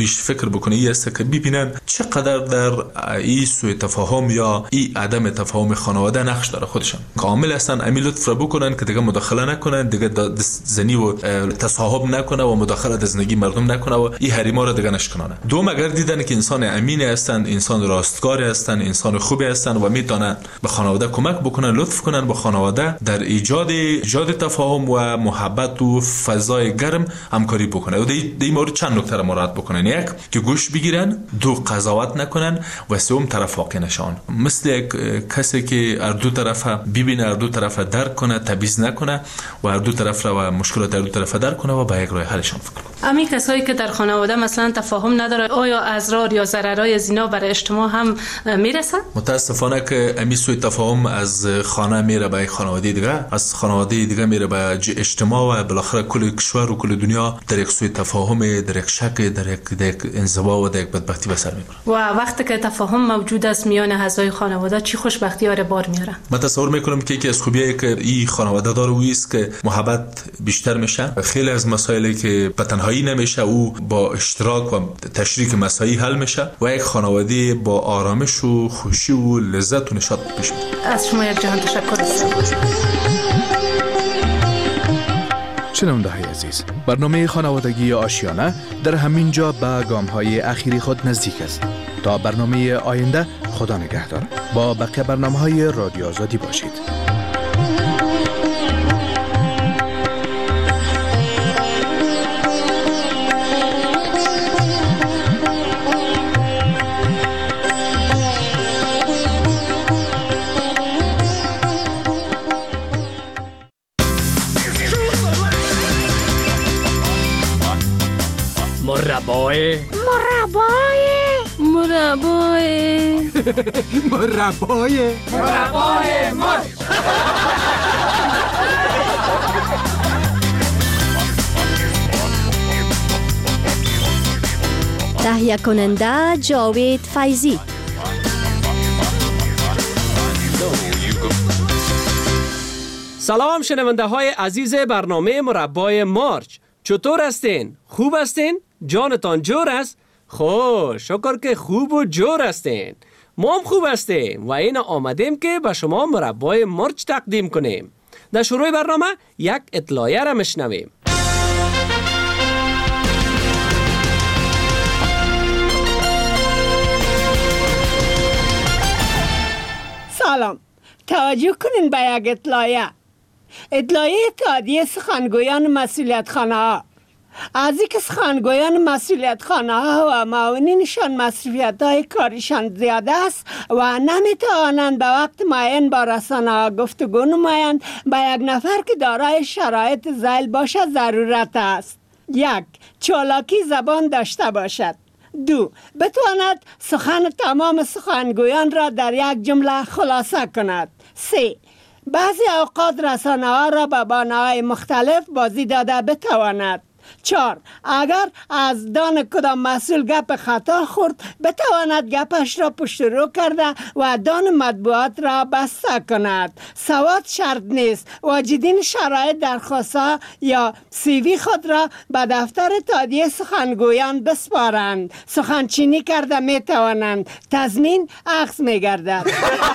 بکنه این است که ببینن چقدر در این سوء تفاهم یا این عدم تفاهم خانواده نقش داره خودشان. کامل هستن امی لطف را بکنن که دیگه مداخله نکنن، دیگه زنی و تصاحب نکنه و مداخله در زندگی مردم نکنه و این حریما را دیگه نشکنانه. دوم اگر دیدن که انسان امین هستند، انسان راستگار هستند، انسان خوبی هستند و میتونن به خانواده کمک بکنن، لطف کنن به خانواده در ایجاد ایجاد تفاهم و محبت و فضای گرم همکاری بکنن. و در این مورد چند نکته را مراعات بکنن. یک که گوش بگیرن، دو قضاوت نکنن و سوم طرف واقع نشان. مثل یک کسی که هر دو طرف ببینه، هر دو طرف درک کنه، تبعیض نکنه و هر دو طرف را و مشکلات هر دو طرف درک کنه و به یک راه حلشان فکر کنه. امی کسایی که در خانواده مثلا تفاهم نداره، آیا اضرار یا ضررهای از اینا برای اجتماع هم میرسه؟ متاسفانه که امی سوء تفاهم از خانه میره به خانواده دیگه، از خانواده دیگه میره به اجتماع و بالاخره کل کشور و کل دنیا در یک سوء تفاهم، در یک شک، در یک در یک انزوا و در یک بدبختی به سر میبره. و وقتی که تفاهم موجود است میان اعضای خانواده، چی خوشبختی ها بار میاره؟ من تصور میکنم که یکی از خوبیایی که این خانواده داره او است که محبت بیشتر میشه. خیلی از مسائلی که به تنهایی نمیشه او با اشتراک و تشریک مسائل حل میشه و یک خانواده با آرامش و خوشی و لذت و نشاط پیش میره. از شما یک جهان تشکر. شنونده های عزیز، برنامه خانوادگی آشیانه در همین جا به گام های اخیری خود نزدیک است. تا برنامه آینده، خدا نگهدار. با بقیه برنامه های رادیو آزادی باشید. مربای مربای مربای مربای مربای مرد. تهیه کننده جاوید فیضی. سلام شنونده های عزیز برنامه مربای مارچ، چطور هستین؟ خوب هستین؟ جانتان جور است؟ خب شکر که خوب و جور هستین. ما هم خوب هستیم و این آمدیم که به شما مربای مرچ تقدیم کنیم. در شروع برنامه یک اطلاعیه را مشنویم. سلام، توجه کنین به یک اطلاعیه. اطلاعیه اتحادیه سخنگویان مسئولیت خانه ها. از اینکه سخنگویان مسئولیت خانه ها و معاونینشان مصروفیت های کاریشان زیاده است و نمیتوانند به وقت معین با رسانه ها گفتگو نمایند، به یک نفر که دارای شرایط ذیل باشد ضرورت است. یک، چالاکی زبان داشته باشد. دو، بتواند سخن تمام سخنگویان را در یک جمله خلاصه کند. سه، بعضی اوقات رسانه ها را به بانه‌های مختلف بازی داده بتواند. چهار، اگر از دان کدام مسئول گپ خطا خورد بتواند گپش را پشت رو کرده و دان مطبوعات را بسته کند. سواد شرط نیست. واجدین شرایط درخواست یا سیوی خود را به دفتر اتحادیه سخنگویان بسپارند. سخنچینی کرده می توانند. تضمین اخذ می گردد.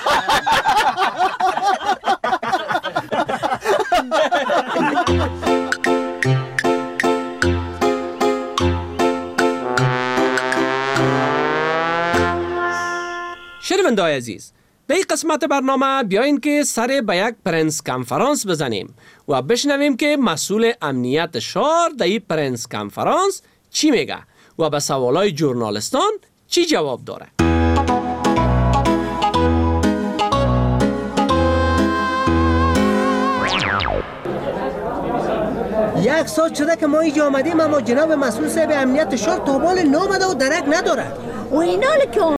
شنونده‌های عزیز، در این قسمت برنامه بیاین که سر به یک پرنس کنفرانس بزنیم و بشنویم که مسئول امنیت شهر در این پرنس کنفرانس چی میگه و به سوالای ژورنالیستان چی جواب داره. یک ساعت شده که ما اینجا آمدیم اما جناب مسئول صاحب امنیت شهر تا بال نامده و درک نداره. و اینا که